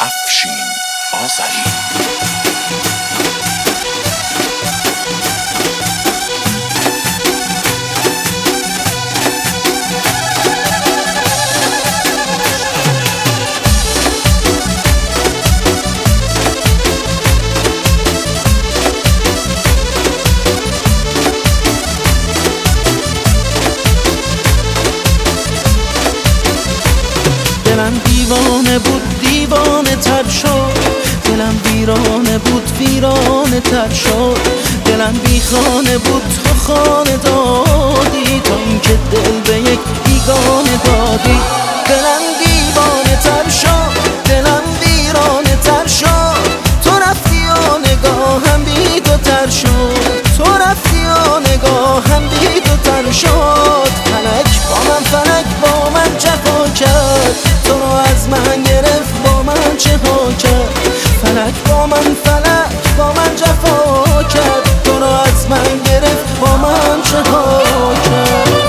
افشین آذری. دلم دیوانه بود دیوانه تر شد، دلم ویرانه بود ویرانه تر شد، دلم بی خانه بود تو خانه دادی، تا اینکه دل به یک بیگانه دادی. دلم دیوانه تر شد، دلم ویرانه تر شد، تو رفتی و نگاهم بی تو تر شد، تو رفتی و نگاهم بی تو تر شد. فلک با من، فلک با من جفا کرد، تو رو از من گرفت با من چه ها کرد. فلک با من، فلک با من جفا کرد، تو رو از من گرفت با من چه ها کرد.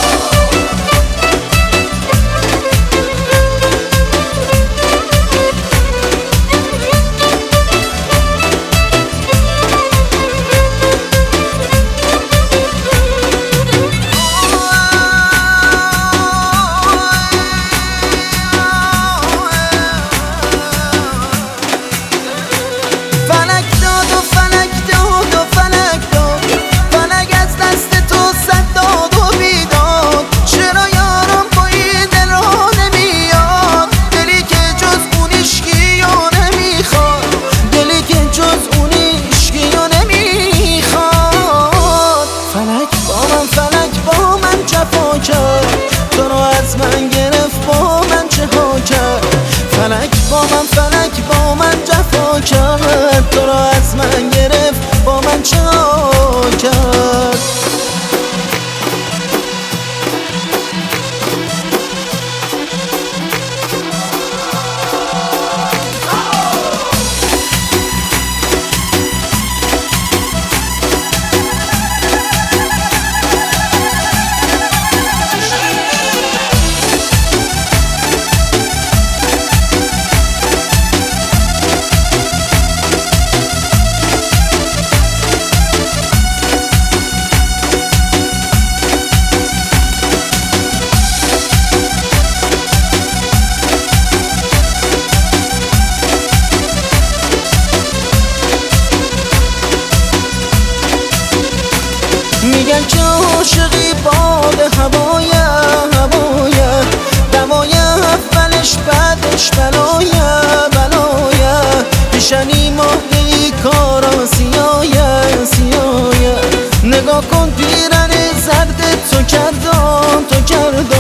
تو رو از من گرفت با من چه ها کرد. فلک با من، فلک با من جفا کرد، تو رو از من گرفت با من چه ها کرد. میگن که عاشقی باد هوایه هوایه، دوایه اولش بعدش بلایه بلایه، پیشنی ماهی کارا سیایه سیایه. نگاه کن پیرن زرد تو کردم تو کردم،